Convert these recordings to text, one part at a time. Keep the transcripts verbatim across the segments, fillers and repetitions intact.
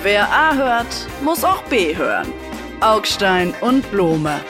Wer A hört, muss auch B hören. Augstein und Blome.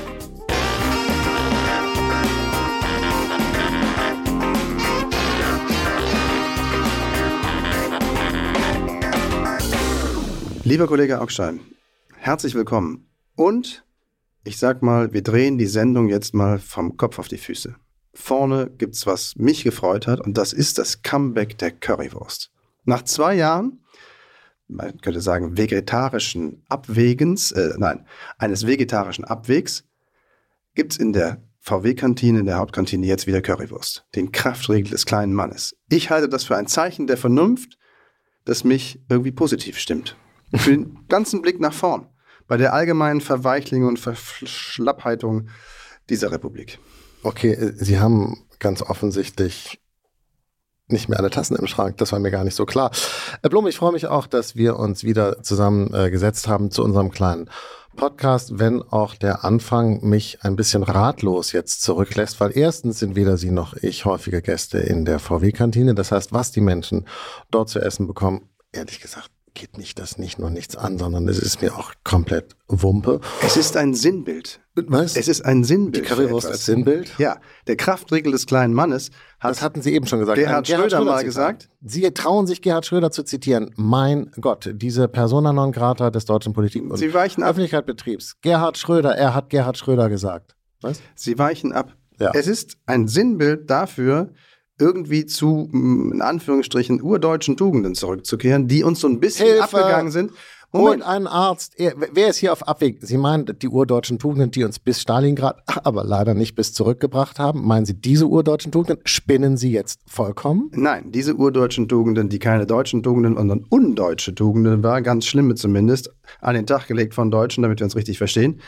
Lieber Kollege Augstein, herzlich willkommen. Und ich sag mal, wir drehen die Sendung jetzt mal vom Kopf auf die Füße. Vorne gibt's was mich gefreut hat und das ist das Comeback der Currywurst. Nach zwei Jahren, man könnte sagen vegetarischen Abwägens, äh, nein, eines vegetarischen Abwegs, gibt's in der V W-Kantine, in der Hauptkantine jetzt wieder Currywurst. Den Kraftriegel des kleinen Mannes. Ich halte das für ein Zeichen der Vernunft, das mich irgendwie positiv stimmt. Für den ganzen Blick nach vorn. Bei der allgemeinen Verweichlichung und Verschlappheitung dieser Republik. Okay, Sie haben ganz offensichtlich nicht mehr alle Tassen im Schrank. Das war mir gar nicht so klar. Herr Blum, ich freue mich auch, dass wir uns wieder zusammengesetzt äh, haben zu unserem kleinen Podcast, wenn auch der Anfang mich ein bisschen ratlos jetzt zurücklässt, weil erstens sind weder Sie noch ich häufige Gäste in der V W-Kantine. Das heißt, was die Menschen dort zu essen bekommen, ehrlich gesagt, geht mich das nicht nur nichts an, sondern es ist mir auch komplett Wumpe. Es ist ein Sinnbild. Was? Es ist ein Sinnbild. Die Currywurst als Sinnbild? Ja, der Kraftriegel des kleinen Mannes hat, das hatten Sie eben schon gesagt. Gerhard, Gerhard Schröder, Schröder mal gesagt. Sie trauen sich, Gerhard Schröder zu zitieren. Mein Gott, diese Persona non grata des deutschen Politik- und Sie weichen ab. Öffentlichkeitsbetriebs. Gerhard Schröder, er hat Gerhard Schröder gesagt. Was? Sie weichen ab. Ja. Es ist ein Sinnbild dafür, irgendwie zu, in Anführungsstrichen, urdeutschen Tugenden zurückzukehren, die uns so ein bisschen Hilfe. abgegangen sind. Moment. Und einen Arzt. Wer ist hier auf Abweg? Sie meinen die urdeutschen Tugenden, die uns bis Stalingrad, aber leider nicht bis zurückgebracht haben? Meinen Sie diese urdeutschen Tugenden? Spinnen Sie jetzt vollkommen? Nein, diese urdeutschen Tugenden, die keine deutschen Tugenden, sondern undeutsche Tugenden war, ganz schlimme zumindest, an den Tag gelegt von Deutschen, damit wir uns richtig verstehen,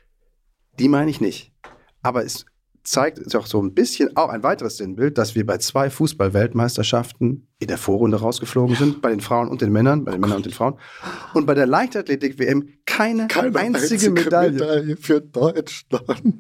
die meine ich nicht. Aber es zeigt doch so ein bisschen auch ein weiteres Sinnbild, dass wir bei zwei Fußball-Weltmeisterschaften in der Vorrunde rausgeflogen sind, bei den Frauen und den Männern, bei den Männern und den Frauen. Und bei der Leichtathletik-W M keine, keine einzige, einzige Medaille. Medaille für Deutschland.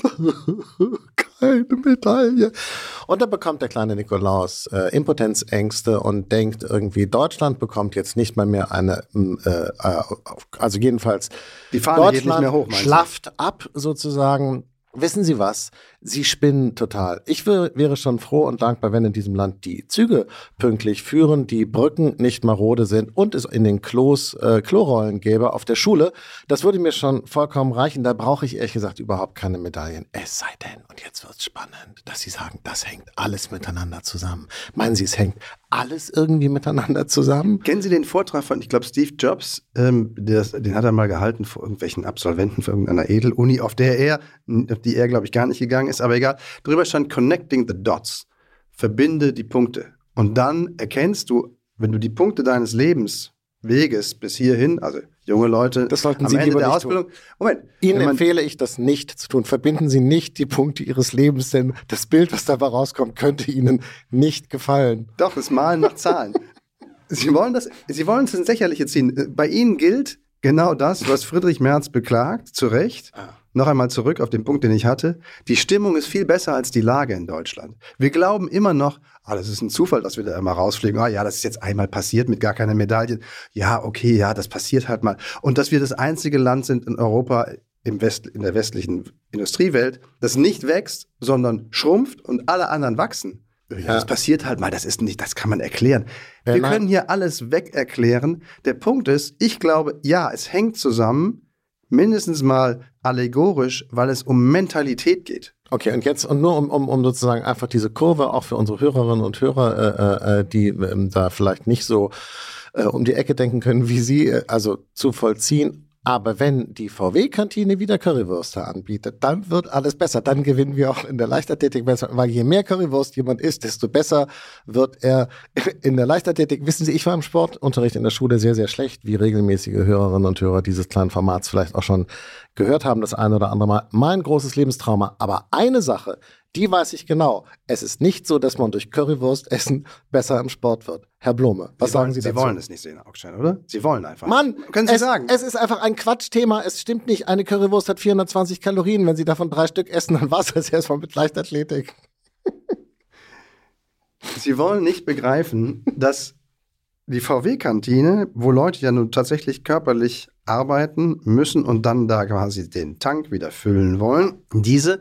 Keine Medaille. Und dann bekommt der kleine Nikolaus äh, Impotenzängste und denkt irgendwie, Deutschland bekommt jetzt nicht mal mehr eine, äh, also jedenfalls die Fahne Deutschland geht nicht mehr hoch, schlafft ab sozusagen. Wissen Sie was? Sie spinnen total. Ich wär, wäre schon froh und dankbar, wenn in diesem Land die Züge pünktlich führen, die Brücken nicht marode sind und es in den Klos äh, Klorollen gäbe auf der Schule. Das würde mir schon vollkommen reichen. Da brauche ich ehrlich gesagt überhaupt keine Medaillen. Es sei denn, und jetzt wird's spannend, dass Sie sagen, das hängt alles miteinander zusammen. Meinen Sie, es hängt alles irgendwie miteinander zusammen? Kennen Sie den Vortrag von, ich glaube, Steve Jobs? Ähm, der, den hat er mal gehalten vor irgendwelchen Absolventen von irgendeiner Edeluni, auf der er, auf die er, glaube ich, gar nicht gegangen ist, aber egal. Drüber stand Connecting the Dots. Verbinde die Punkte. Und dann erkennst du, wenn du die Punkte deines Lebensweges bis hierhin, also junge Leute, das sollten am Sie Ende lieber der nicht Ausbildung. Tun. Moment. Ihnen empfehle ich, das nicht zu tun. Verbinden Sie nicht die Punkte Ihres Lebens, denn das Bild, was dabei rauskommt, könnte Ihnen nicht gefallen. Doch, das Malen nach Zahlen. Sie wollen das, Sie wollen es ins Lächerliche ziehen. Bei Ihnen gilt genau das, was Friedrich Merz beklagt, zu Recht. Ah. Noch einmal zurück auf den Punkt, den ich hatte. Die Stimmung ist viel besser als die Lage in Deutschland. Wir glauben immer noch, ah, das ist ein Zufall, dass wir da immer rausfliegen. Ah ja, das ist jetzt einmal passiert mit gar keiner Medaille. Ja, okay, ja, das passiert halt mal. Und dass wir das einzige Land sind in Europa, im West, in der westlichen Industriewelt, das nicht wächst, sondern schrumpft und alle anderen wachsen. Ja, ja. Das passiert halt mal, das ist nicht, das kann man erklären. Ja, wir nein. können hier alles weg erklären. Der Punkt ist, ich glaube, ja, es hängt zusammen, mindestens mal allegorisch, weil es um Mentalität geht. Okay, und jetzt, und nur um, um, um sozusagen einfach diese Kurve auch für unsere Hörerinnen und Hörer, äh, die äh, da vielleicht nicht so äh, um die Ecke denken können wie Sie, äh, also zu vollziehen. Aber wenn die V W-Kantine wieder Currywürste anbietet, dann wird alles besser. Dann gewinnen wir auch in der Leichtathletik besser, weil je mehr Currywurst jemand isst, desto besser wird er in der Leichtathletik. Wissen Sie, ich war im Sportunterricht in der Schule sehr, sehr schlecht, wie regelmäßige Hörerinnen und Hörer dieses kleinen Formats vielleicht auch schon gehört haben, das eine oder andere Mal. Mein großes Lebenstrauma. Aber eine Sache, die weiß ich genau. Es ist nicht so, dass man durch Currywurst essen besser im Sport wird. Herr Blome, was Sie sagen wollen, Sie dazu? dazu? Sie wollen es nicht sehen, Augstein, oder? Sie wollen einfach. Mann, können Sie es, sagen. Es ist einfach ein Quatschthema. Es stimmt nicht. Eine Currywurst hat vierhundertzwanzig Kalorien. Wenn Sie davon drei Stück essen, dann war es das erstmal mit Leichtathletik. Sie wollen nicht begreifen, dass die V W-Kantine, wo Leute ja nun tatsächlich körperlich arbeiten müssen und dann da quasi den Tank wieder füllen wollen, diese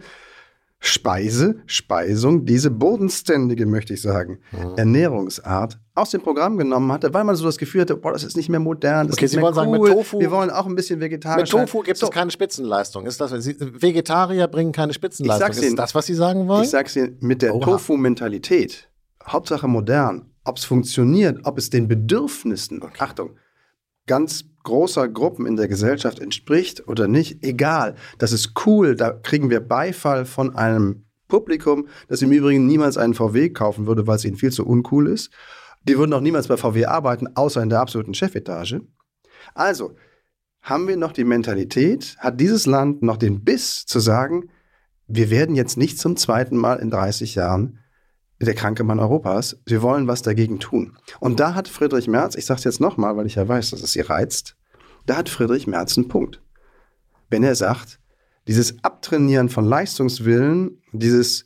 Speise, Speisung, diese bodenständige, möchte ich sagen, mhm. Ernährungsart aus dem Programm genommen hatte, weil man so das Gefühl hatte, boah, das ist nicht mehr modern, das okay, ist Sie nicht mehr wollen cool. Sagen, mit Tofu, wir wollen auch ein bisschen vegetarisch sein. Mit Tofu gibt so. es keine Spitzenleistung. Ist das, Sie, Vegetarier bringen keine Spitzenleistung. Ist Ihnen, das, was Sie sagen wollen? Ich sag's Ihnen, mit der Oha. Tofu-Mentalität, Hauptsache modern, ob es funktioniert, ob es den Bedürfnissen, okay. Achtung, ganz großer Gruppen in der Gesellschaft entspricht oder nicht, egal. Das ist cool, da kriegen wir Beifall von einem Publikum, das im Übrigen niemals einen V W kaufen würde, weil es ihnen viel zu uncool ist. Die würden auch niemals bei V W arbeiten, außer in der absoluten Chefetage. Also, haben wir noch die Mentalität, hat dieses Land noch den Biss zu sagen, wir werden jetzt nicht zum zweiten Mal in dreißig Jahren der kranke Mann Europas. Wir wollen was dagegen tun. Und da hat Friedrich Merz, ich sage es jetzt nochmal, weil ich ja weiß, dass es Sie reizt, da hat Friedrich Merz einen Punkt. Wenn er sagt, dieses Abtrainieren von Leistungswillen, dieses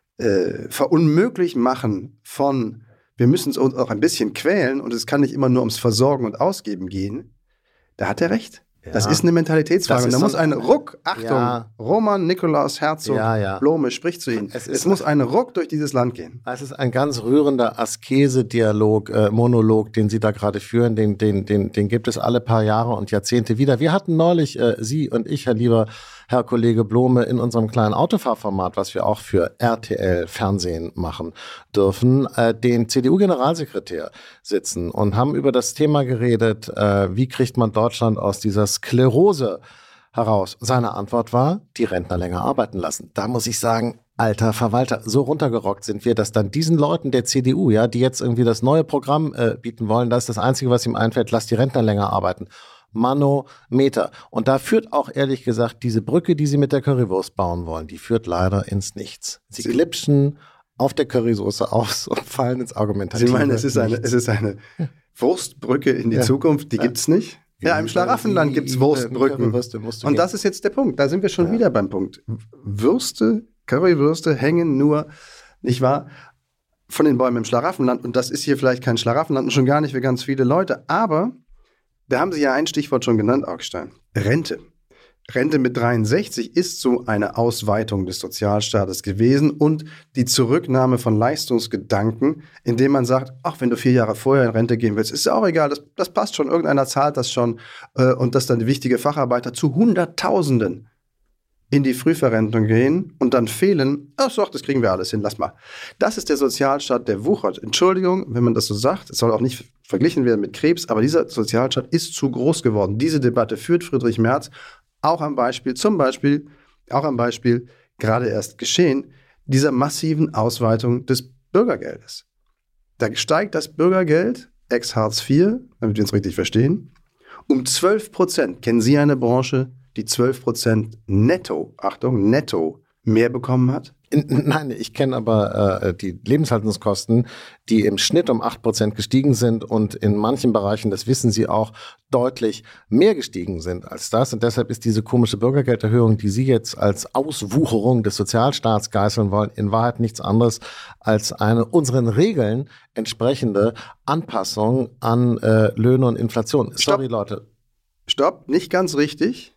äh, Verunmöglichmachen von, wir müssen uns auch ein bisschen quälen und es kann nicht immer nur ums Versorgen und Ausgeben gehen, da hat er recht. Ja. Das ist eine Mentalitätsfrage. Und da so muss ein Ruck, Achtung, ja. Roman Nikolaus Herzog ja, ja. Blome spricht zu Ihnen. Es, es muss ein Ruck durch dieses Land gehen. Es ist ein ganz rührender Askese-Dialog, äh, Monolog, den Sie da gerade führen. Den, den, den, den gibt es alle paar Jahre und Jahrzehnte wieder. Wir hatten neulich, äh, Sie und ich, Herr lieber Herr Kollege Blome, in unserem kleinen Autofahrformat, was wir auch für R T L Fernsehen machen dürfen, äh, den C D U-Generalsekretär sitzen und haben über das Thema geredet, äh, wie kriegt man Deutschland aus dieser Sklerose heraus. Seine Antwort war, die Rentner länger arbeiten lassen. Da muss ich sagen, alter Verwalter, so runtergerockt sind wir, dass dann diesen Leuten der C D U, ja, die jetzt irgendwie das neue Programm äh, bieten wollen, das ist das Einzige, was ihm einfällt, lass die Rentner länger arbeiten. Manometer. Und da führt auch ehrlich gesagt diese Brücke, die Sie mit der Currywurst bauen wollen, die führt leider ins Nichts. Sie, Sie glitschen auf der Currysoße aus und fallen ins Argumentative. Sie meinen, es ist eine, es ist eine Wurstbrücke in die ja. Zukunft, die ja. gibt's nicht? Ja, im Schlaraffenland gibt es Wurstbrücken. Und das ist jetzt der Punkt. Da sind wir schon ja. wieder beim Punkt. Würste, Currywürste hängen nur, nicht wahr, von den Bäumen im Schlaraffenland. Und das ist hier vielleicht kein Schlaraffenland und schon gar nicht für ganz viele Leute. Aber da haben Sie ja ein Stichwort schon genannt, Augstein. Rente. Rente mit dreiundsechzig ist so eine Ausweitung des Sozialstaates gewesen und die Zurücknahme von Leistungsgedanken, indem man sagt, ach, wenn du vier Jahre vorher in Rente gehen willst, ist ja auch egal, das, das passt schon, irgendeiner zahlt das schon äh, und dass dann die wichtige Facharbeiter zu Hunderttausenden in die Frühverrentung gehen und dann fehlen, ach so, das kriegen wir alles hin, lass mal. Das ist der Sozialstaat, der wuchert. Entschuldigung, wenn man das so sagt, es soll auch nicht verglichen werden mit Krebs, aber dieser Sozialstaat ist zu groß geworden. Diese Debatte führt Friedrich Merz auch am Beispiel, zum Beispiel, auch am Beispiel, gerade erst geschehen, dieser massiven Ausweitung des Bürgergeldes. Da steigt das Bürgergeld, ex-Hartz vier, damit wir uns richtig verstehen, um zwölf Prozent. Kennen Sie eine Branche, die zwölf Prozent netto, Achtung, netto mehr bekommen hat? Nein, ich kenne aber äh, die Lebenshaltungskosten, die im Schnitt um acht Prozent gestiegen sind und in manchen Bereichen, das wissen Sie auch, deutlich mehr gestiegen sind als das. Und deshalb ist diese komische Bürgergelderhöhung, die Sie jetzt als Auswucherung des Sozialstaats geißeln wollen, in Wahrheit nichts anderes als eine unseren Regeln entsprechende Anpassung an äh, Löhne und Inflation. Stopp. Sorry, Leute. Stopp, nicht ganz richtig.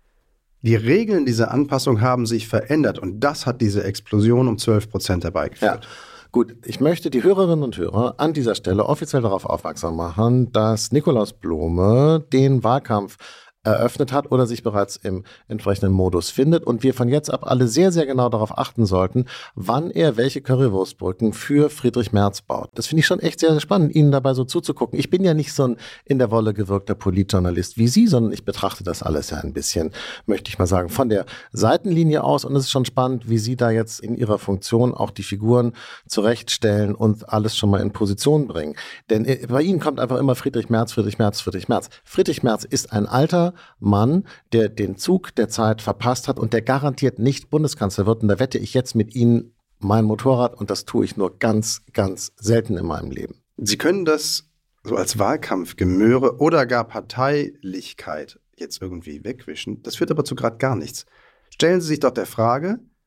Die Regeln dieser Anpassung haben sich verändert und das hat diese Explosion um zwölf Prozent herbeigeführt. Ja. Gut, ich möchte die Hörerinnen und Hörer an dieser Stelle offiziell darauf aufmerksam machen, dass Nikolaus Blome den Wahlkampf eröffnet hat oder sich bereits im entsprechenden Modus findet und wir von jetzt ab alle sehr, sehr genau darauf achten sollten, wann er welche Currywurstbrücken für Friedrich Merz baut. Das finde ich schon echt sehr, sehr spannend, Ihnen dabei so zuzugucken. Ich bin ja nicht so ein in der Wolle gewirkter Politjournalist wie Sie, sondern ich betrachte das alles ja ein bisschen, möchte ich mal sagen, von der Seitenlinie aus und es ist schon spannend, wie Sie da jetzt in Ihrer Funktion auch die Figuren zurechtstellen und alles schon mal in Position bringen. Denn bei Ihnen kommt einfach immer Friedrich Merz, Friedrich Merz, Friedrich Merz. Friedrich Merz ist ein alter Mann, der den Zug der Zeit verpasst hat und der garantiert nicht Bundeskanzler wird. Und da wette ich jetzt mit Ihnen mein Motorrad und das tue ich nur ganz, ganz selten in meinem Leben. Sie können das so als Wahlkampfgemöre oder gar Parteilichkeit jetzt irgendwie wegwischen. Das führt aber zu gerade gar nichts. Stellen Sie sich doch der Frage,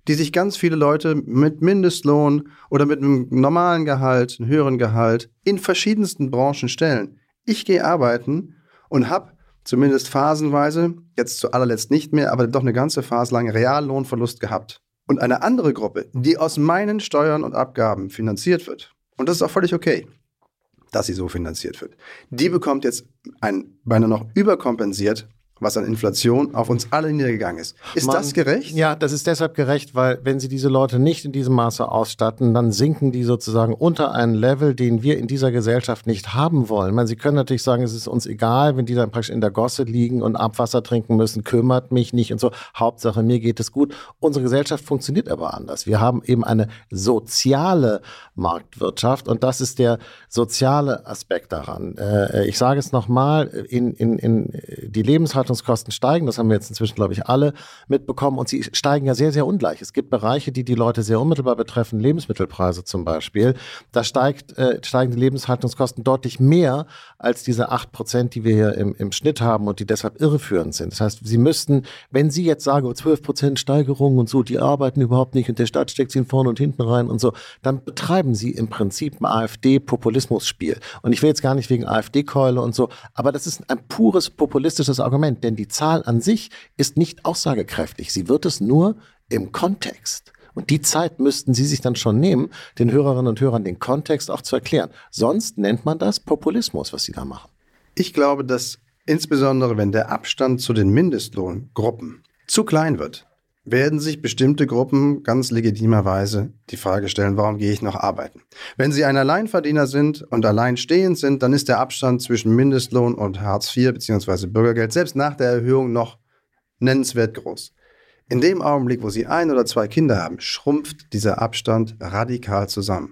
die sich ganz viele Leute mit Mindestlohn oder mit einem normalen Gehalt, einem höheren Gehalt in verschiedensten Branchen stellen. Ich gehe arbeiten und habe zumindest phasenweise, jetzt zu allerletzt nicht mehr, aber doch eine ganze Phase lang Reallohnverlust gehabt. Und eine andere Gruppe, die aus meinen Steuern und Abgaben finanziert wird, und das ist auch völlig okay, dass sie so finanziert wird, die bekommt jetzt ein beinahe noch überkompensiert, was an Inflation auf uns alle niedergegangen ist. Ist Man, das gerecht? Ja, das ist deshalb gerecht, weil wenn Sie diese Leute nicht in diesem Maße ausstatten, dann sinken die sozusagen unter einen Level, den wir in dieser Gesellschaft nicht haben wollen. Ich meine, Sie können natürlich sagen, es ist uns egal, wenn die dann praktisch in der Gosse liegen und Abwasser trinken müssen, kümmert mich nicht und so. Hauptsache, mir geht es gut. Unsere Gesellschaft funktioniert aber anders. Wir haben eben eine soziale Marktwirtschaft und das ist der soziale Aspekt daran. Äh, ich sage es nochmal, in, in, in die Lebenshaltung Kosten steigen, das haben wir jetzt inzwischen, glaube ich, alle mitbekommen und sie steigen ja sehr, sehr ungleich. Es gibt Bereiche, die die Leute sehr unmittelbar betreffen, Lebensmittelpreise zum Beispiel. Da steigt, äh, steigen die Lebenshaltungskosten deutlich mehr als diese acht Prozent, die wir hier im, im Schnitt haben und die deshalb irreführend sind. Das heißt, Sie müssten, wenn Sie jetzt sagen, zwölf Prozent Steigerung und so, die arbeiten überhaupt nicht und der Staat steckt sie vorne und hinten rein und so, dann betreiben Sie im Prinzip ein AfD-Populismusspiel. Und ich will jetzt gar nicht wegen AfD-Keule und so, aber das ist ein pures populistisches Argument. Denn die Zahl an sich ist nicht aussagekräftig. Sie wird es nur im Kontext. Und die Zeit müssten Sie sich dann schon nehmen, den Hörerinnen und Hörern den Kontext auch zu erklären. Sonst nennt man das Populismus, was Sie da machen. Ich glaube, dass insbesondere, wenn der Abstand zu den Mindestlohngruppen zu klein wird, werden sich bestimmte Gruppen ganz legitimerweise die Frage stellen, warum gehe ich noch arbeiten? Wenn sie ein Alleinverdiener sind und alleinstehend sind, dann ist der Abstand zwischen Mindestlohn und Hartz vier bzw. Bürgergeld selbst nach der Erhöhung noch nennenswert groß. In dem Augenblick, wo sie ein oder zwei Kinder haben, schrumpft dieser Abstand radikal zusammen.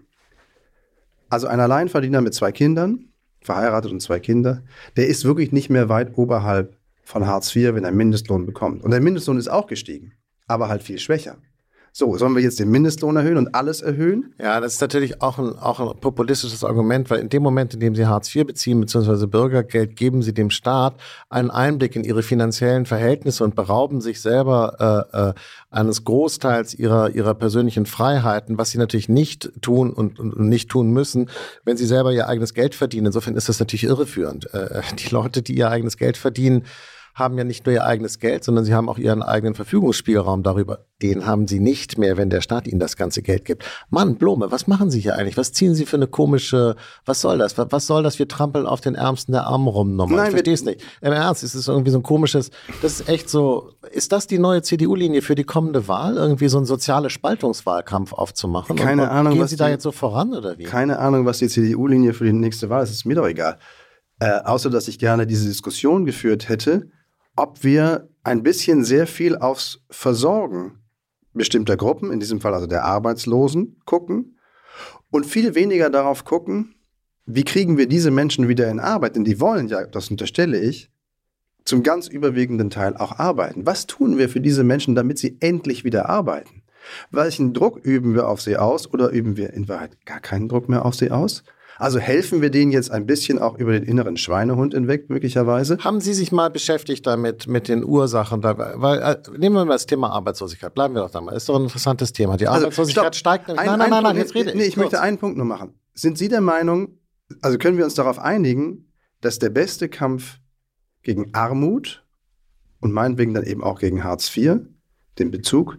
Also ein Alleinverdiener mit zwei Kindern, verheiratet und zwei Kinder, der ist wirklich nicht mehr weit oberhalb von Hartz vier, wenn er Mindestlohn bekommt. Und der Mindestlohn ist auch gestiegen, aber halt viel schwächer. So, sollen wir jetzt den Mindestlohn erhöhen und alles erhöhen? Ja, das ist natürlich auch ein, auch ein populistisches Argument, weil in dem Moment, in dem Sie Hartz vier beziehen, beziehungsweise Bürgergeld, geben Sie dem Staat einen Einblick in Ihre finanziellen Verhältnisse und berauben sich selber äh, äh, eines Großteils ihrer, ihrer persönlichen Freiheiten, was Sie natürlich nicht tun und, und, und nicht tun müssen, wenn Sie selber Ihr eigenes Geld verdienen. Insofern ist das natürlich irreführend. Äh, die Leute, die ihr eigenes Geld verdienen, haben ja nicht nur ihr eigenes Geld, sondern sie haben auch ihren eigenen Verfügungsspielraum darüber. Den haben sie nicht mehr, wenn der Staat ihnen das ganze Geld gibt. Mann, Blome, was machen Sie hier eigentlich? Was ziehen Sie für eine komische, was soll das? Was soll das? Wir trampeln auf den Ärmsten der Armen rum nochmal. Nein, ich verstehe es nicht. Im Ernst, es ist irgendwie so ein komisches, das ist echt so, ist das die neue C D U-Linie für die kommende Wahl? Irgendwie so einen sozialen Spaltungswahlkampf aufzumachen? Keine und, und Ahnung, gehen was Sie da die, jetzt so voran oder wie? Keine Ahnung, was die C D U-Linie für die nächste Wahl ist. Das ist mir doch egal. Äh, außer, dass ich gerne diese Diskussion geführt hätte, ob wir ein bisschen sehr viel aufs Versorgen bestimmter Gruppen, in diesem Fall also der Arbeitslosen, gucken und viel weniger darauf gucken, wie kriegen wir diese Menschen wieder in Arbeit, denn die wollen ja, das unterstelle ich, zum ganz überwiegenden Teil auch arbeiten. Was tun wir für diese Menschen, damit sie endlich wieder arbeiten? Welchen Druck üben wir auf sie aus oder üben wir in Wahrheit gar keinen Druck mehr auf sie aus? Also helfen wir denen jetzt ein bisschen auch über den inneren Schweinehund hinweg, möglicherweise? Haben Sie sich mal beschäftigt damit, mit den Ursachen? Da, weil, äh, nehmen wir mal das Thema Arbeitslosigkeit. Bleiben wir doch da mal. Ist doch ein interessantes Thema. Die Arbeitslosigkeit also, steigt. Ein, nein, ein nein, nein, nein, Punkt, jetzt rede ich. Nee, ich Kurz. möchte einen Punkt nur machen. Sind Sie der Meinung, also können wir uns darauf einigen, dass der beste Kampf gegen Armut und meinetwegen dann eben auch gegen Hartz vier, den Bezug,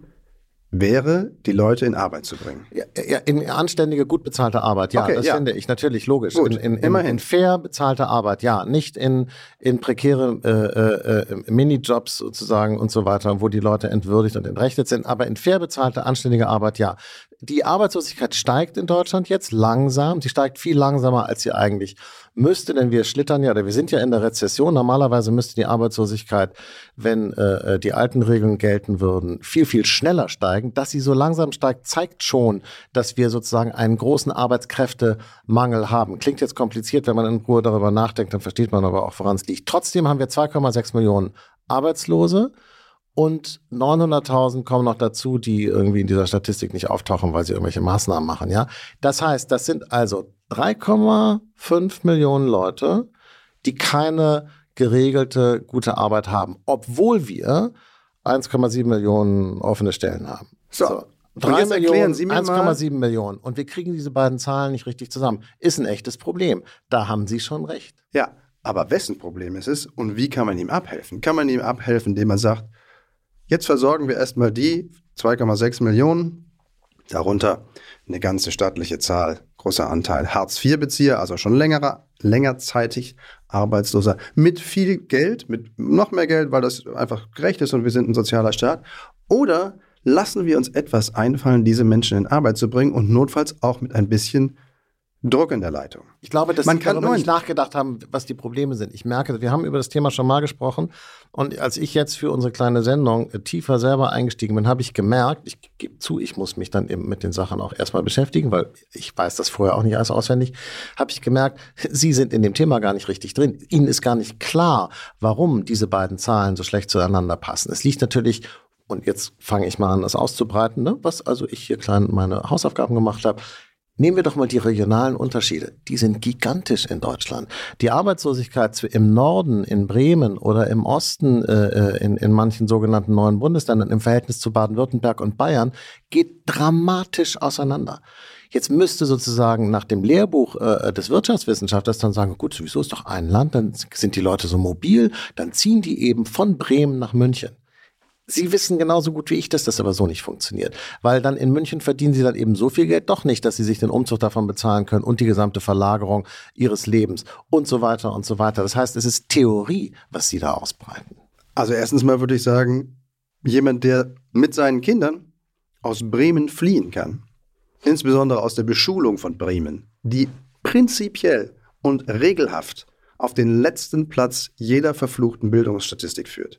wäre, die Leute in Arbeit zu bringen? Ja, ja, in anständige, gut bezahlte Arbeit, ja, okay, das ja. finde ich natürlich logisch. Gut, in, in, in, immerhin. in fair bezahlte Arbeit, ja, nicht in, in prekäre äh, äh, Minijobs sozusagen und so weiter, wo die Leute entwürdigt und entrechtet sind, aber in fair bezahlte, anständige Arbeit, ja. Die Arbeitslosigkeit steigt in Deutschland jetzt langsam. Sie steigt viel langsamer, als sie eigentlich müsste, denn wir schlittern ja, oder wir sind ja in der Rezession. Normalerweise müsste die Arbeitslosigkeit, wenn äh, die alten Regeln gelten würden, viel, viel schneller steigen. Dass sie so langsam steigt, zeigt schon, dass wir sozusagen einen großen Arbeitskräftemangel haben. Klingt jetzt kompliziert, wenn man in Ruhe darüber nachdenkt, dann versteht man aber auch, woran es liegt. Trotzdem haben wir zwei Komma sechs Millionen Arbeitslose. Und neunhunderttausend kommen noch dazu, die irgendwie in dieser Statistik nicht auftauchen, weil sie irgendwelche Maßnahmen machen, ja. Das heißt, das sind also drei Komma fünf Millionen Leute, die keine geregelte, gute Arbeit haben, obwohl wir eins Komma sieben Millionen offene Stellen haben. So. so. drei jetzt erklären Millionen, Sie mir eins Komma mal. sieben Millionen. Und wir kriegen diese beiden Zahlen nicht richtig zusammen. Ist ein echtes Problem. Da haben Sie schon recht. Ja, aber wessen Problem ist es und wie kann man ihm abhelfen? Kann man ihm abhelfen, indem man sagt, jetzt versorgen wir erstmal die zwei Komma sechs Millionen, darunter eine ganze stattliche Zahl, großer Anteil Hartz vier Bezieher, also schon längerer, längerzeitig Arbeitsloser, mit viel Geld, mit noch mehr Geld, weil das einfach gerecht ist und wir sind ein sozialer Staat. Oder lassen wir uns etwas einfallen, diese Menschen in Arbeit zu bringen und notfalls auch mit ein bisschen Druck in der Leitung. Ich glaube, dass Man Sie kann darüber neun- nicht nachgedacht haben, was die Probleme sind. Ich merke, wir haben über das Thema schon mal gesprochen und als ich jetzt für unsere kleine Sendung äh, tiefer selber eingestiegen bin, habe ich gemerkt, ich gebe zu, ich muss mich dann eben mit den Sachen auch erstmal beschäftigen, weil ich weiß das vorher auch nicht alles auswendig, habe ich gemerkt, Sie sind in dem Thema gar nicht richtig drin. Ihnen ist gar nicht klar, warum diese beiden Zahlen so schlecht zueinander passen. Es liegt natürlich, und jetzt fange ich mal an, das auszubreiten, ne, was also ich hier klein meine Hausaufgaben gemacht habe. Nehmen wir doch mal die regionalen Unterschiede. Die sind gigantisch in Deutschland. Die Arbeitslosigkeit im Norden, in Bremen oder im Osten, äh, in, in manchen sogenannten neuen Bundesländern im Verhältnis zu Baden-Württemberg und Bayern geht dramatisch auseinander. Jetzt müsste sozusagen nach dem Lehrbuch äh, des Wirtschaftswissenschaftlers dann sagen, gut, sowieso ist doch ein Land, dann sind die Leute so mobil, dann ziehen die eben von Bremen nach München. Sie wissen genauso gut wie ich, dass das aber so nicht funktioniert. Weil dann in München verdienen sie dann eben so viel Geld doch nicht, dass sie sich den Umzug davon bezahlen können und die gesamte Verlagerung ihres Lebens und so weiter und so weiter. Das heißt, es ist Theorie, was sie da ausbreiten. Also erstens mal würde ich sagen, jemand, der mit seinen Kindern aus Bremen fliehen kann, insbesondere aus der Beschulung von Bremen, die prinzipiell und regelhaft auf den letzten Platz jeder verfluchten Bildungsstatistik führt.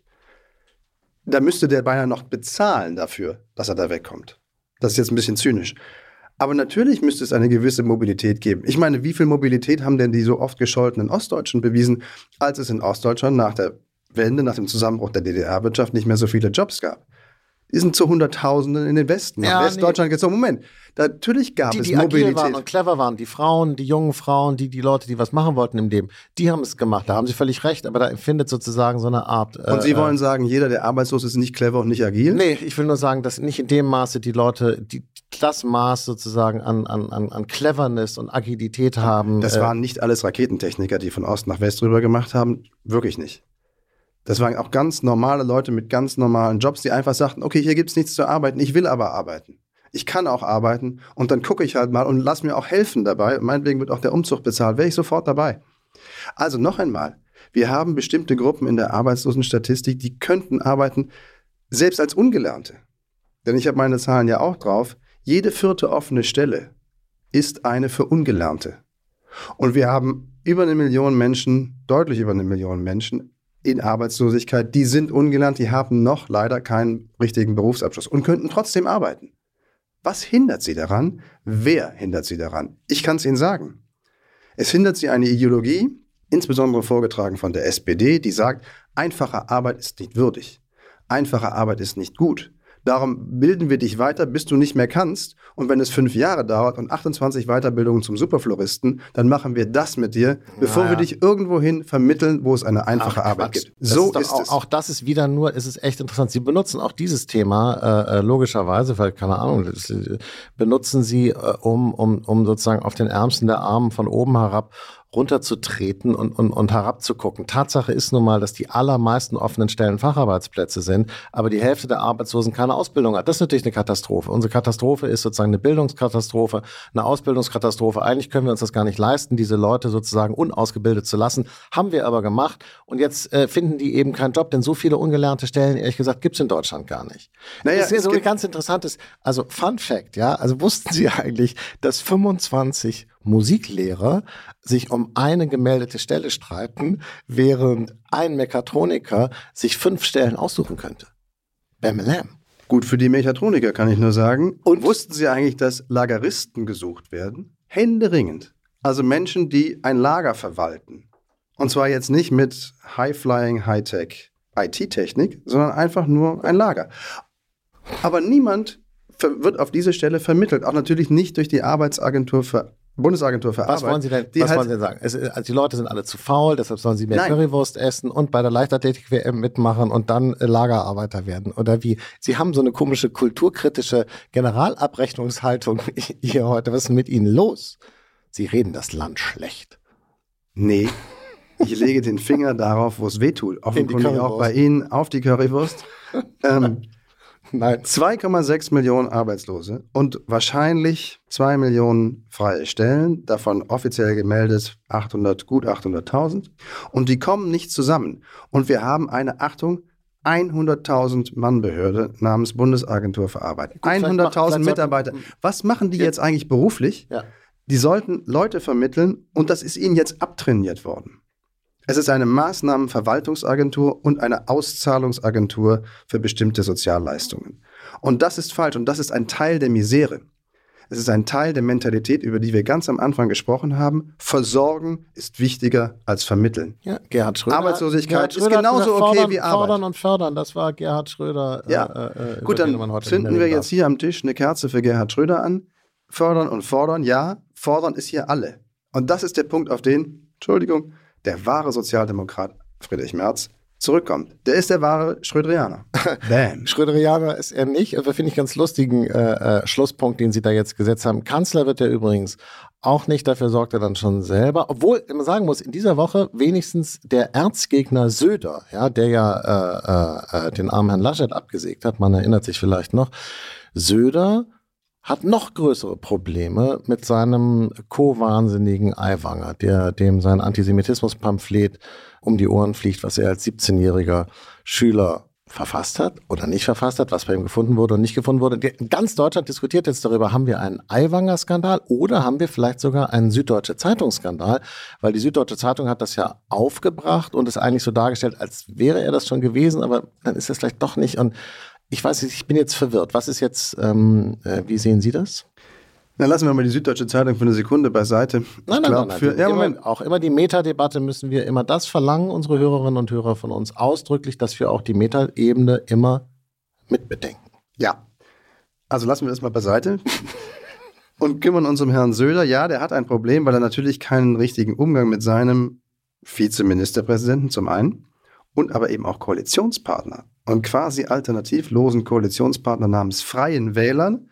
Da müsste der beinahe noch bezahlen dafür, dass er da wegkommt. Das ist jetzt ein bisschen zynisch. Aber natürlich müsste es eine gewisse Mobilität geben. Ich meine, wie viel Mobilität haben denn die so oft gescholtenen Ostdeutschen bewiesen, als es in Ostdeutschland nach der Wende, nach dem Zusammenbruch der D D R-Wirtschaft nicht mehr so viele Jobs gab? Die sind zu Hunderttausenden in den Westen. Nach Ja, Westdeutschland geht es so, Moment, da, natürlich gab Die, es die agil Mobilität. waren und clever waren, die Frauen, die jungen Frauen, die, die Leute, die was machen wollten im Leben, die haben es gemacht. Da haben Sie völlig recht, aber da findet sozusagen so eine Art... Und Sie äh, wollen sagen, jeder, der arbeitslos ist, nicht clever und nicht agil? Nee, ich will nur sagen, dass nicht in dem Maße die Leute, die das Maß sozusagen an, an, an, an Cleverness und Agilität haben. Das äh, waren nicht alles Raketentechniker, die von Ost nach West rüber gemacht haben. Wirklich nicht. Das waren auch ganz normale Leute mit ganz normalen Jobs, die einfach sagten, okay, hier gibt's nichts zu arbeiten, ich will aber arbeiten. Ich kann auch arbeiten und dann gucke ich halt mal und lass mir auch helfen dabei. Meinetwegen wird auch der Umzug bezahlt, wäre ich sofort dabei. Also noch einmal, wir haben bestimmte Gruppen in der Arbeitslosenstatistik, die könnten arbeiten, selbst als Ungelernte. Denn ich habe meine Zahlen ja auch drauf. Jede vierte offene Stelle ist eine für Ungelernte. Und wir haben über eine Million Menschen, deutlich über eine Million Menschen in Arbeitslosigkeit, die sind ungelernt, die haben noch leider keinen richtigen Berufsabschluss und könnten trotzdem arbeiten. Was hindert sie daran? Wer hindert sie daran? Ich kann es Ihnen sagen. Es hindert sie eine Ideologie, insbesondere vorgetragen von der S P D, die sagt, einfache Arbeit ist nicht würdig. Einfache Arbeit ist nicht gut. Darum bilden wir dich weiter, bis du nicht mehr kannst. Und wenn es fünf Jahre dauert und achtundzwanzig Weiterbildungen zum Superfloristen, dann machen wir das mit dir, bevor Naja. wir dich irgendwohin vermitteln, wo es eine einfache Ach, Arbeit Quatsch. gibt. Das So ist, doch ist auch, es. auch das ist wieder nur, es ist echt interessant. Sie benutzen auch dieses Thema äh, logischerweise, weil, keine Ahnung, das, äh, benutzen Sie, äh, um, um, um sozusagen auf den Ärmsten der Armen von oben herab runterzutreten und, und, und herabzugucken. Tatsache ist nun mal, dass die allermeisten offenen Stellen Facharbeitsplätze sind, aber die Hälfte der Arbeitslosen keine Ausbildung hat. Das ist natürlich eine Katastrophe. Unsere Katastrophe ist sozusagen eine Bildungskatastrophe, eine Ausbildungskatastrophe. Eigentlich können wir uns das gar nicht leisten, diese Leute sozusagen unausgebildet zu lassen. Haben wir aber gemacht und jetzt äh, finden die eben keinen Job, denn so viele ungelernte Stellen, ehrlich gesagt, gibt es in Deutschland gar nicht. Naja, das ist es so gibt- ganz interessantes, also Fun Fact, ja, also wussten Sie eigentlich, dass fünfundzwanzig Musiklehrer sich um eine gemeldete Stelle streiten, während ein Mechatroniker sich fünf Stellen aussuchen könnte. Bam-a-lam. Gut für die Mechatroniker, kann ich nur sagen. Und wussten Sie eigentlich, dass Lageristen gesucht werden? Händeringend. Also Menschen, die ein Lager verwalten. Und zwar jetzt nicht mit High-Flying, High-Tech I T-Technik, sondern einfach nur ein Lager. Aber niemand ver- wird auf diese Stelle vermittelt. Auch natürlich nicht durch die Arbeitsagentur für Bundesagentur für was Arbeit. Wollen Sie denn, die was halt, wollen Sie denn sagen? Es, also die Leute sind alle zu faul, deshalb sollen sie mehr Nein. Currywurst essen und bei der Leichtathletik-W M mitmachen und dann äh, Lagerarbeiter werden. Oder wie? Sie haben so eine komische kulturkritische Generalabrechnungshaltung hier heute. Was ist denn mit Ihnen los? Sie reden das Land schlecht. Nee, ich lege den Finger darauf, wo es weh tut. Offenkundig auch bei Ihnen auf die Currywurst. ähm, Nein. zwei Komma sechs Millionen Arbeitslose und wahrscheinlich zwei Millionen freie Stellen, davon offiziell gemeldet achthundert, gut achthunderttausend. Und die kommen nicht zusammen. Und wir haben eine, Achtung, hunderttausend Mann Behörde namens Bundesagentur für Arbeit. hunderttausend Mitarbeiter. Was machen die jetzt eigentlich beruflich? Ja. Die sollten Leute vermitteln und das ist ihnen jetzt abtrainiert worden. Es ist eine Maßnahmenverwaltungsagentur und eine Auszahlungsagentur für bestimmte Sozialleistungen. Und das ist falsch und das ist ein Teil der Misere. Es ist ein Teil der Mentalität, über die wir ganz am Anfang gesprochen haben. Versorgen ist wichtiger als vermitteln. Ja, Gerhard Schröder. Arbeitslosigkeit Gerhard ist Schröder genauso gesagt, okay fordern, wie Arbeit. Fordern und fördern, das war Gerhard Schröder. Ja, äh, äh, gut, dann zünden wir jetzt hier am Tisch eine Kerze für Gerhard Schröder an. Fördern und fordern, ja, fordern ist hier alle. Und das ist der Punkt, auf den, Entschuldigung, der wahre Sozialdemokrat Friedrich Merz zurückkommt. Der ist der wahre Schröderianer. Bam. Schröderianer ist er nicht. Aber finde ich ganz lustigen äh, äh, Schlusspunkt, den Sie da jetzt gesetzt haben. Kanzler wird er übrigens auch nicht. Dafür sorgt er dann schon selber. Obwohl, man sagen muss, in dieser Woche wenigstens der Erzgegner Söder, ja, der ja äh, äh, den armen Herrn Laschet abgesägt hat, man erinnert sich vielleicht noch, Söder hat noch größere Probleme mit seinem co-wahnsinnigen Aiwanger, der dem sein Antisemitismus-Pamphlet um die Ohren fliegt, was er als siebzehnjähriger Schüler verfasst hat oder nicht verfasst hat, was bei ihm gefunden wurde und nicht gefunden wurde. In ganz Deutschland diskutiert jetzt darüber, haben wir einen Aiwanger-Skandal oder haben wir vielleicht sogar einen Süddeutsche Zeitung-Skandal, weil die Süddeutsche Zeitung hat das ja aufgebracht und es eigentlich so dargestellt, als wäre er das schon gewesen, aber dann ist das vielleicht doch nicht. Und ich weiß nicht, ich bin jetzt verwirrt. Was ist jetzt, ähm, äh, wie sehen Sie das? Na, lassen wir mal die Süddeutsche Zeitung für eine Sekunde beiseite. Nein, nein, nein. nein. Für, ja, immer, auch immer die Metadebatte müssen wir immer das verlangen, unsere Hörerinnen und Hörer von uns ausdrücklich, dass wir auch die Metaebene immer mitbedenken. Ja, also lassen wir das mal beiseite und kümmern uns um Herrn Söder. Ja, der hat ein Problem, weil er natürlich keinen richtigen Umgang mit seinem Vizeministerpräsidenten zum einen und aber eben auch Koalitionspartner und quasi alternativlosen Koalitionspartner namens Freien Wählern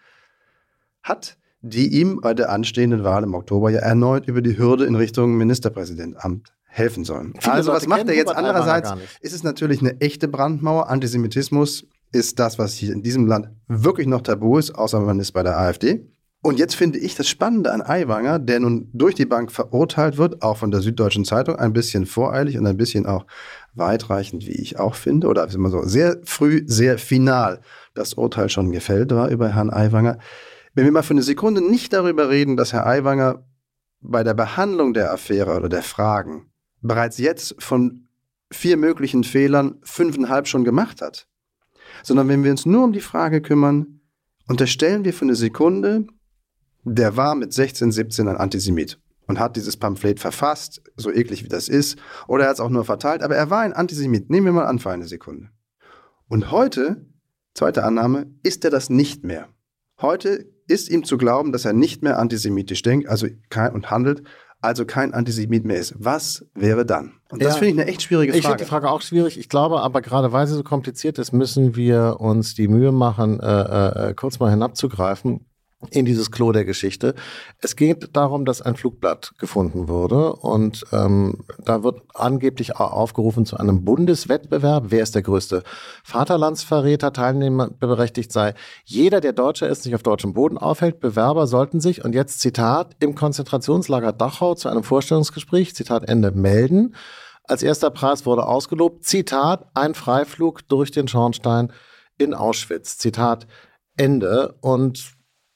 hat, die ihm bei der anstehenden Wahl im Oktober ja erneut über die Hürde in Richtung Ministerpräsidentenamt helfen sollen. Viele also Leute was macht er jetzt? Hubert Andererseits Aiwanger gar nicht. ist es natürlich eine echte Brandmauer. Antisemitismus ist das, was hier in diesem Land wirklich noch tabu ist, außer man ist bei der AfD. Und jetzt finde ich das Spannende an Aiwanger, der nun durch die Bank verurteilt wird, auch von der Süddeutschen Zeitung, ein bisschen voreilig und ein bisschen auch weitreichend, wie ich auch finde, oder immer so sehr früh, sehr final das Urteil schon gefällt war über Herrn Aiwanger. Wenn wir mal für eine Sekunde nicht darüber reden, dass Herr Aiwanger bei der Behandlung der Affäre oder der Fragen bereits jetzt von vier möglichen Fehlern fünfeinhalb schon gemacht hat, sondern wenn wir uns nur um die Frage kümmern, unterstellen wir für eine Sekunde, der war mit sechzehn, siebzehn ein Antisemit und hat dieses Pamphlet verfasst, so eklig wie das ist, oder er hat es auch nur verteilt, aber er war ein Antisemit. Nehmen wir mal an für eine Sekunde. Und heute, zweite Annahme, ist er das nicht mehr. Heute ist ihm zu glauben, dass er nicht mehr antisemitisch denkt also kein, und handelt, also kein Antisemit mehr ist. Was wäre dann? Und das Ja, finde ich eine echt schwierige Frage. Ich finde die Frage auch schwierig. Ich glaube aber, gerade weil sie so kompliziert ist, müssen wir uns die Mühe machen, äh, äh, kurz mal hinabzugreifen in dieses Klo der Geschichte. Es geht darum, dass ein Flugblatt gefunden wurde und ähm, da wird angeblich aufgerufen zu einem Bundeswettbewerb. Wer ist der größte Vaterlandsverräter, teilnehmerberechtigt sei? Jeder, der Deutscher ist, sich auf deutschem Boden aufhält. Bewerber sollten sich, und jetzt Zitat, im Konzentrationslager Dachau zu einem Vorstellungsgespräch, Zitat Ende, melden. Als erster Preis wurde ausgelobt, Zitat, ein Freiflug durch den Schornstein in Auschwitz, Zitat Ende. Und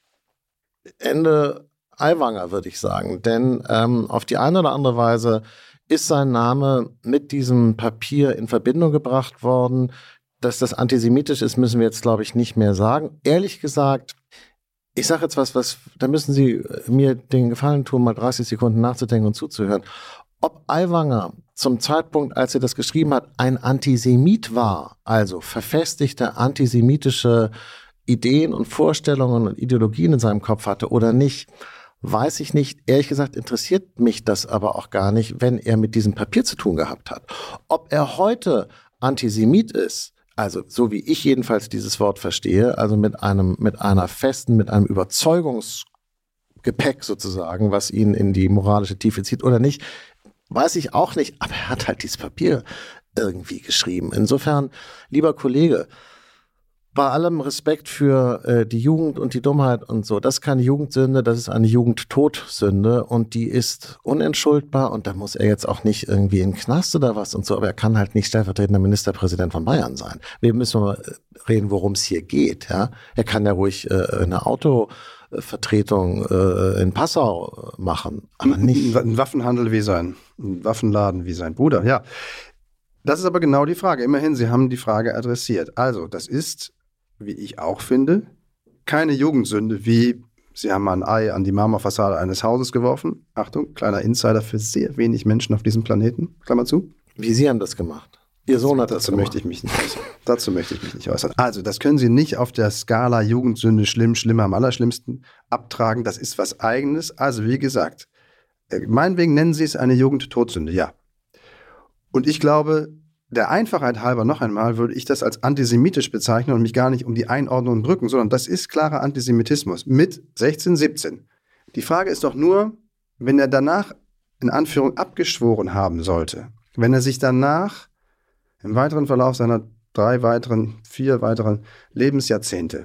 Ende Aiwanger, würde ich sagen. Denn ähm, auf die eine oder andere Weise ist sein Name mit diesem Papier in Verbindung gebracht worden. Dass das antisemitisch ist, müssen wir jetzt, glaube ich, nicht mehr sagen. Ehrlich gesagt, ich sage jetzt was, was, da müssen Sie mir den Gefallen tun, mal dreißig Sekunden nachzudenken und zuzuhören. Ob Aiwanger zum Zeitpunkt, als er das geschrieben hat, ein Antisemit war, also verfestigte antisemitische Ideen und Vorstellungen und Ideologien in seinem Kopf hatte oder nicht, weiß ich nicht. Ehrlich gesagt interessiert mich das aber auch gar nicht, wenn er mit diesem Papier zu tun gehabt hat. Ob er heute Antisemit ist, also so wie ich jedenfalls dieses Wort verstehe, also mit einem, mit einer festen, mit einem Überzeugungsgepäck sozusagen, was ihn in die moralische Tiefe zieht oder nicht, weiß ich auch nicht. Aber er hat halt dieses Papier irgendwie geschrieben. Insofern, lieber Kollege, bei allem Respekt für äh, die Jugend und die Dummheit und so, das ist keine Jugendsünde, das ist eine Jugendtodsünde und die ist unentschuldbar und da muss er jetzt auch nicht irgendwie in den Knast oder was und so, aber er kann halt nicht stellvertretender Ministerpräsident von Bayern sein. Wir müssen mal reden, worum es hier geht. Ja? Er kann ja ruhig äh, eine Autovertretung äh, in Passau machen, aber nicht. Ein Waffenhandel wie sein, ein Waffenladen wie sein Bruder, ja. Das ist aber genau die Frage. Immerhin, Sie haben die Frage adressiert. Also, das ist, wie ich auch finde, keine Jugendsünde, wie Sie haben ein Ei an die Marmorfassade eines Hauses geworfen. Achtung, kleiner Insider für sehr wenig Menschen auf diesem Planeten. Klammer zu. Wie Sie haben das gemacht. Ihr Sohn hat das dazu gemacht. Möchte ich mich nicht äußern. Dazu möchte ich mich nicht äußern. Also, das können Sie nicht auf der Skala Jugendsünde schlimm, schlimmer, am allerschlimmsten abtragen. Das ist was Eigenes. Also, wie gesagt, meinetwegen nennen Sie es eine Jugendtodsünde, ja. Und ich glaube, der Einfachheit halber noch einmal würde ich das als antisemitisch bezeichnen und mich gar nicht um die Einordnung drücken, sondern das ist klarer Antisemitismus mit sechzehn, siebzehn. Die Frage ist doch nur, wenn er danach in Anführung abgeschworen haben sollte, wenn er sich danach im weiteren Verlauf seiner drei weiteren, vier weiteren Lebensjahrzehnte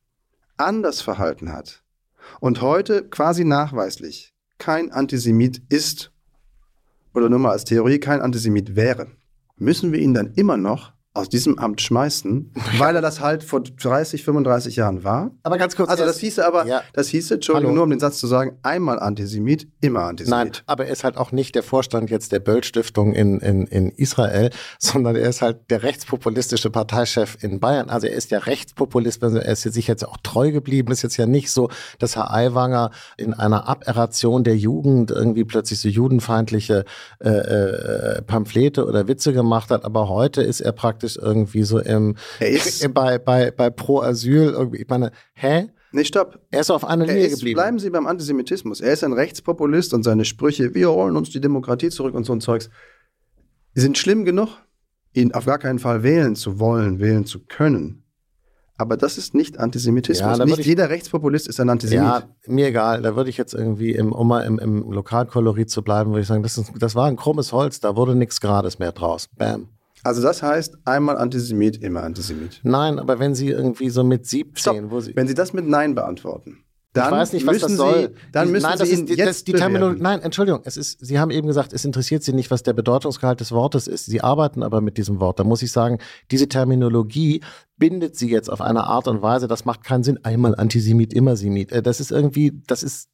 anders verhalten hat und heute quasi nachweislich kein Antisemit ist oder nur mal als Theorie kein Antisemit wäre, müssen wir ihn dann immer noch aus diesem Amt schmeißen, weil er das halt vor dreißig, fünfunddreißig Jahren war. Aber ganz kurz. Also das hieße aber, ja. das hieße, Entschuldigung, Hallo. nur um den Satz zu sagen, einmal Antisemit, immer Antisemit. Nein, aber er ist halt auch nicht der Vorstand jetzt der Böll-Stiftung in, in, in Israel, sondern er ist halt der rechtspopulistische Parteichef in Bayern. Also er ist ja Rechtspopulist, er ist sich jetzt auch treu geblieben. Ist jetzt ja nicht so, dass Herr Aiwanger in einer Aberration der Jugend irgendwie plötzlich so judenfeindliche äh, äh, Pamphlete oder Witze gemacht hat, aber heute ist er praktisch irgendwie so im Er ist bei, bei, bei Pro Asyl irgendwie, ich meine, hä? Nee, stopp. Er ist auf einer Er Linie ist, geblieben. bleiben Sie beim Antisemitismus. Er ist ein Rechtspopulist und seine Sprüche, wir holen uns die Demokratie zurück und so ein Zeugs, sind schlimm genug, ihn auf gar keinen Fall wählen zu wollen, wählen zu können. Aber das ist nicht Antisemitismus. Ja, nicht ich, jeder Rechtspopulist ist ein Antisemit. Ja, mir egal. Da würde ich jetzt irgendwie, im, um mal im, im Lokalkolorit zu bleiben, würde ich sagen, das, ist, das war ein krummes Holz, da wurde nichts Gerades mehr draus. Bam. Also das heißt, einmal Antisemit, immer Antisemit. Nein, aber wenn Sie irgendwie so mit siebzehn, Stopp. wo Sie... Wenn Sie das mit Nein beantworten, dann ich weiß nicht, was müssen das soll. Sie, dann müssen Nein, Sie das ihn ist, die, jetzt das, die Terminologie. bewerten. Nein, Entschuldigung. Es ist, Sie haben eben gesagt, es interessiert Sie nicht, was der Bedeutungsgehalt des Wortes ist. Sie arbeiten aber mit diesem Wort. Da muss ich sagen, diese Terminologie bindet Sie jetzt auf eine Art und Weise, das macht keinen Sinn. Einmal Antisemit, immer Semit. Das ist irgendwie, das ist,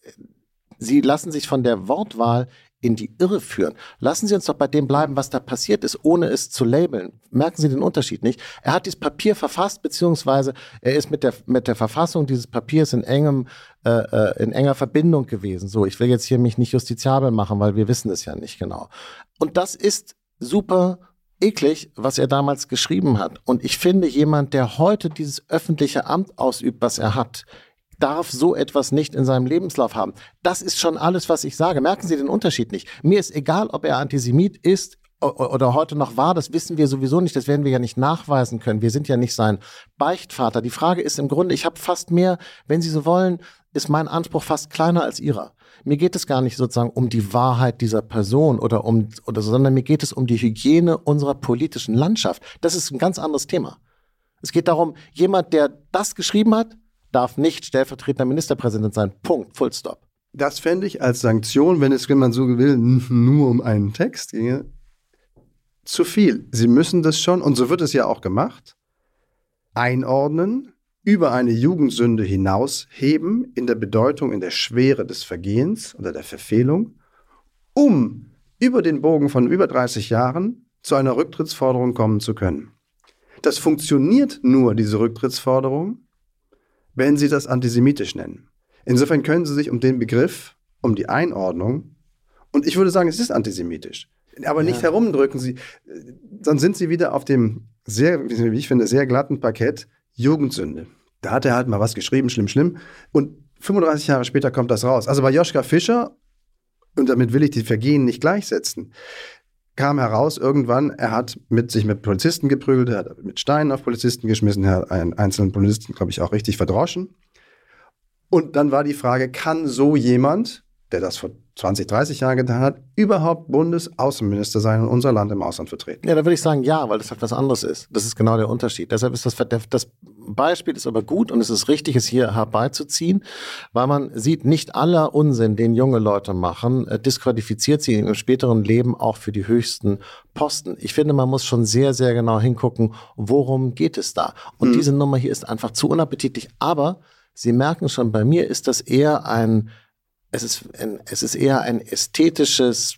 Sie lassen sich von der Wortwahl in die Irre führen. Lassen Sie uns doch bei dem bleiben, was da passiert ist, ohne es zu labeln. Merken Sie den Unterschied nicht? Er hat dieses Papier verfasst, beziehungsweise er ist mit der, mit der Verfassung dieses Papiers in engem, äh, in enger Verbindung gewesen. So, ich will jetzt hier mich nicht justiziabel machen, weil wir wissen es ja nicht genau. Und das ist super eklig, was er damals geschrieben hat. Und ich finde, jemand, der heute dieses öffentliche Amt ausübt, was er hat, darf so etwas nicht in seinem Lebenslauf haben. Das ist schon alles, was ich sage. Merken Sie den Unterschied nicht? Mir ist egal, ob er Antisemit ist oder heute noch war, das wissen wir sowieso nicht, das werden wir ja nicht nachweisen können. Wir sind ja nicht sein Beichtvater. Die Frage ist im Grunde, ich habe fast mehr, wenn Sie so wollen, ist mein Anspruch fast kleiner als Ihrer. Mir geht es gar nicht sozusagen um die Wahrheit dieser Person oder um, oder so, sondern mir geht es um die Hygiene unserer politischen Landschaft. Das ist ein ganz anderes Thema. Es geht darum, jemand, der das geschrieben hat, darf nicht stellvertretender Ministerpräsident sein. Punkt. Full stop. Das fände ich als Sanktion, wenn es, wenn man so will, nur um einen Text ginge, zu viel. Sie müssen das schon, und so wird es ja auch gemacht, einordnen, über eine Jugendsünde hinausheben, in der Bedeutung, in der Schwere des Vergehens oder der Verfehlung, um über den Bogen von über dreißig Jahren zu einer Rücktrittsforderung kommen zu können. Das funktioniert nur, diese Rücktrittsforderung, wenn Sie das antisemitisch nennen. Insofern können Sie sich um den Begriff, um die Einordnung, und ich würde sagen, es ist antisemitisch, aber nicht ja. herumdrücken Sie, dann sind Sie wieder auf dem sehr, wie ich finde, sehr glatten Parkett Jugendsünde. Da hat er halt mal was geschrieben, schlimm, schlimm. Und fünfunddreißig Jahre später kommt das raus. Also bei Joschka Fischer, und damit will ich die Vergehen nicht gleichsetzen, kam heraus irgendwann, er hat mit sich mit Polizisten geprügelt, er hat mit Steinen auf Polizisten geschmissen, er hat einen einzelnen Polizisten, glaube ich, auch richtig verdroschen. Und dann war die Frage, kann so jemand, der das vor zwanzig, dreißig Jahren getan hat, überhaupt Bundesaußenminister sein und unser Land im Ausland vertreten? Ja, da würde ich sagen, ja, weil das halt was anderes ist. Das ist genau der Unterschied. Deshalb ist das, das Beispiel ist aber gut und es ist richtig, es hier herbeizuziehen, weil man sieht, nicht aller Unsinn, den junge Leute machen, disqualifiziert sie im späteren Leben auch für die höchsten Posten. Ich finde, man muss schon sehr, sehr genau hingucken, worum geht es da? Und hm. diese Nummer hier ist einfach zu unappetitlich. Aber Sie merken schon, bei mir ist das eher ein Es ist, ein, es ist eher ein ästhetisches,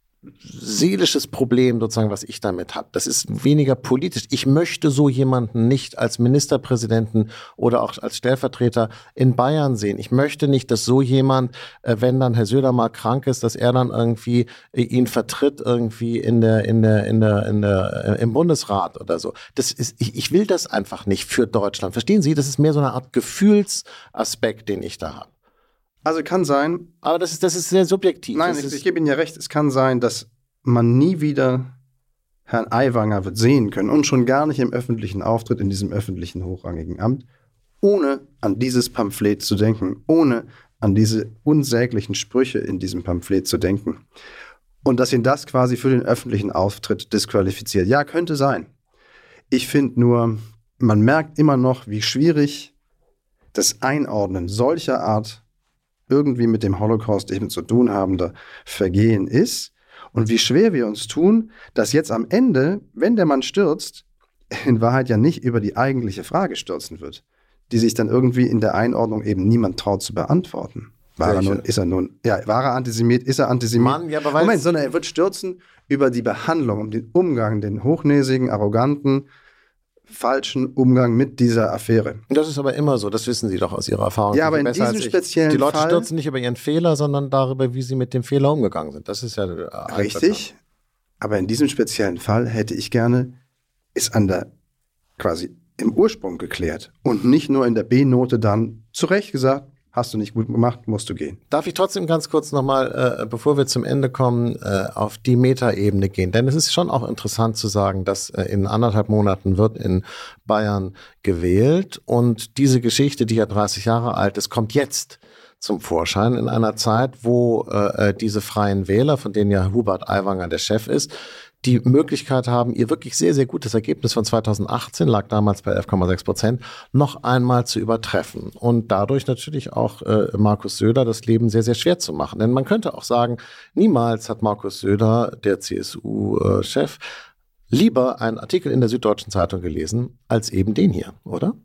seelisches Problem, sozusagen, was ich damit habe. Das ist weniger politisch. Ich möchte so jemanden nicht als Ministerpräsidenten oder auch als Stellvertreter in Bayern sehen. Ich möchte nicht, dass so jemand, wenn dann Herr Söder mal krank ist, dass er dann irgendwie ihn vertritt irgendwie in der, in der, in der, in der, im Bundesrat oder so. Das ist, ich, ich will das einfach nicht für Deutschland. Verstehen Sie? Das ist mehr so eine Art Gefühlsaspekt, den ich da habe. Also kann sein. Aber das ist, das ist sehr subjektiv. Nein, ich, ich gebe Ihnen ja recht. Es kann sein, dass man nie wieder Herrn Aiwanger wird sehen können und schon gar nicht im öffentlichen Auftritt in diesem öffentlichen hochrangigen Amt, ohne an dieses Pamphlet zu denken, ohne an diese unsäglichen Sprüche in diesem Pamphlet zu denken. Und dass ihn das quasi für den öffentlichen Auftritt disqualifiziert. Ja, könnte sein. Ich finde nur, man merkt immer noch, wie schwierig das Einordnen solcher Art irgendwie mit dem Holocaust eben zu tun habender Vergehen ist und wie schwer wir uns tun, dass jetzt am Ende, wenn der Mann stürzt, in Wahrheit ja nicht über die eigentliche Frage stürzen wird, die sich dann irgendwie in der Einordnung eben niemand traut zu beantworten. War er nun, ist er nun, ja, war er Antisemit, ist er Antisemit? Mann, ja, aber Moment, sondern er wird stürzen über die Behandlung, um den Umgang, den hochnäsigen, arroganten, falschen Umgang mit dieser Affäre. Das ist aber immer so, das wissen Sie doch aus Ihrer Erfahrung. Ja, aber in diesem speziellen Fall... Die Leute Fall, stürzen nicht über ihren Fehler, sondern darüber, wie sie mit dem Fehler umgegangen sind. Das ist ja... Richtig, aber in diesem speziellen Fall hätte ich gerne, ist an der, quasi im Ursprung geklärt und nicht nur in der B-Note dann zu Recht gesagt, hast du nicht gut gemacht, musst du gehen. Darf ich trotzdem ganz kurz nochmal, äh, bevor wir zum Ende kommen, äh, auf die Metaebene gehen? Denn es ist schon auch interessant zu sagen, dass äh, in anderthalb Monaten wird in Bayern gewählt und diese Geschichte, die ja dreißig Jahre alt ist, kommt jetzt zum Vorschein in einer Zeit, wo äh, diese freien Wähler, von denen ja Hubert Aiwanger der Chef ist, die Möglichkeit haben, ihr wirklich sehr, sehr gutes Ergebnis von zweitausendachtzehn, lag damals bei elf Komma sechs Prozent, noch einmal zu übertreffen. Und dadurch natürlich auch äh, Markus Söder das Leben sehr, sehr schwer zu machen. Denn man könnte auch sagen, niemals hat Markus Söder, der C S U-Chef, lieber einen Artikel in der Süddeutschen Zeitung gelesen, als eben den hier, oder?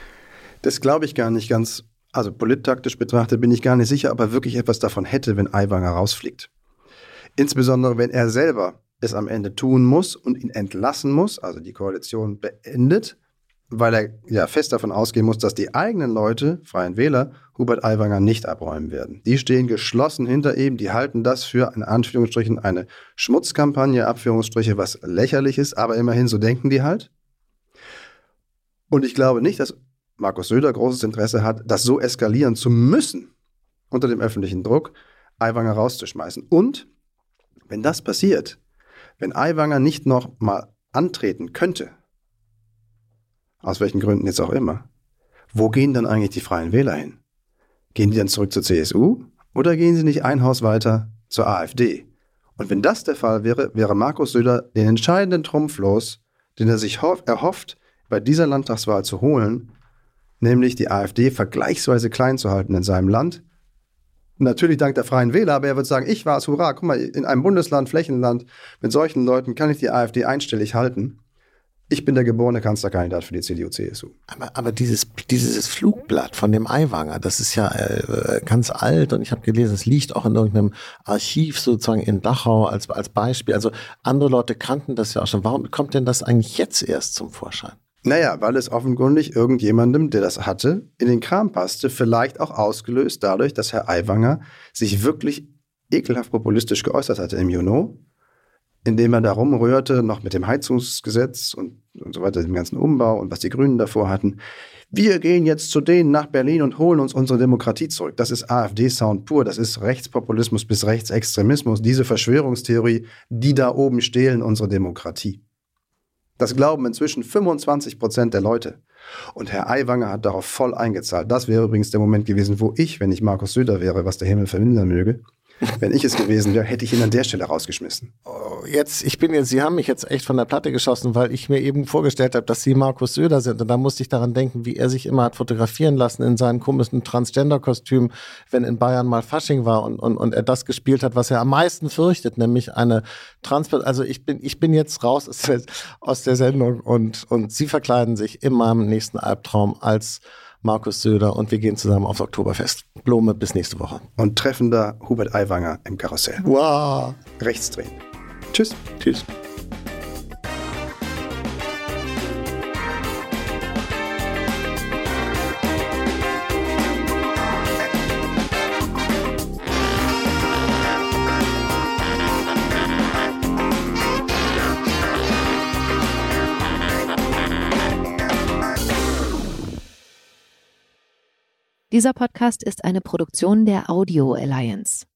Das glaube ich gar nicht ganz. Also polittaktisch betrachtet bin ich gar nicht sicher, ob er wirklich etwas davon hätte, wenn Aiwanger rausfliegt. Insbesondere, wenn er selber es am Ende tun muss und ihn entlassen muss, also die Koalition beendet, weil er ja fest davon ausgehen muss, dass die eigenen Leute, Freien Wähler, Hubert Aiwanger nicht abräumen werden. Die stehen geschlossen hinter ihm, die halten das für, in Anführungsstrichen, eine Schmutzkampagne, Abführungsstriche, was lächerlich ist, aber immerhin, so denken die halt. Und ich glaube nicht, dass Markus Söder großes Interesse hat, das so eskalieren zu müssen, unter dem öffentlichen Druck, Aiwanger rauszuschmeißen. Und wenn das passiert, wenn Aiwanger nicht noch mal antreten könnte, aus welchen Gründen jetzt auch immer, wo gehen dann eigentlich die Freien Wähler hin? Gehen die dann zurück zur C S U oder gehen sie nicht ein Haus weiter zur AfD? Und wenn das der Fall wäre, wäre Markus Söder den entscheidenden Trumpf los, den er sich erhofft, bei dieser Landtagswahl zu holen, nämlich die AfD vergleichsweise klein zu halten in seinem Land. Natürlich dank der Freien Wähler, aber er wird sagen, ich war's, hurra, guck mal, in einem Bundesland, Flächenland, mit solchen Leuten kann ich die AfD einstellig halten. Ich bin der geborene Kanzlerkandidat für die C D U C S U. Aber, aber dieses, dieses Flugblatt von dem Aiwanger, das ist ja äh, ganz alt und ich habe gelesen, es liegt auch in irgendeinem Archiv sozusagen in Dachau als, als Beispiel. Also andere Leute kannten das ja auch schon. Warum kommt denn das eigentlich jetzt erst zum Vorschein? Naja, weil es offenkundig irgendjemandem, der das hatte, in den Kram passte, vielleicht auch ausgelöst dadurch, dass Herr Aiwanger sich wirklich ekelhaft populistisch geäußert hatte im Juni, indem er da rumrührte, noch mit dem Heizungsgesetz und, und so weiter, dem ganzen Umbau und was die Grünen davor hatten. Wir gehen jetzt zu denen nach Berlin und holen uns unsere Demokratie zurück. Das ist AfD-Sound pur, das ist Rechtspopulismus bis Rechtsextremismus, diese Verschwörungstheorie, die da oben stehlen unsere Demokratie. Das glauben inzwischen fünfundzwanzig Prozent der Leute. Und Herr Aiwanger hat darauf voll eingezahlt. Das wäre übrigens der Moment gewesen, wo ich, wenn ich Markus Söder wäre, was der Himmel verhindern möge, wenn ich es gewesen wäre, hätte ich ihn an der Stelle rausgeschmissen. Jetzt, ich bin jetzt, Sie haben mich jetzt echt von der Platte geschossen, weil ich mir eben vorgestellt habe, dass Sie Markus Söder sind. Und da musste ich daran denken, wie er sich immer hat fotografieren lassen in seinem komischen Transgender-Kostüm, wenn in Bayern mal Fasching war und, und, und er das gespielt hat, was er am meisten fürchtet, nämlich eine Trans... Also ich bin, ich bin jetzt raus aus der, aus der Sendung und, und Sie verkleiden sich in meinem nächsten Albtraum als Markus Söder und wir gehen zusammen aufs Oktoberfest. Blume, bis nächste Woche. Und treffen da Hubert Aiwanger im Karussell. Wow. Rechts drehen. Tschüss. Tschüss. Dieser Podcast ist eine Produktion der Audio Alliance.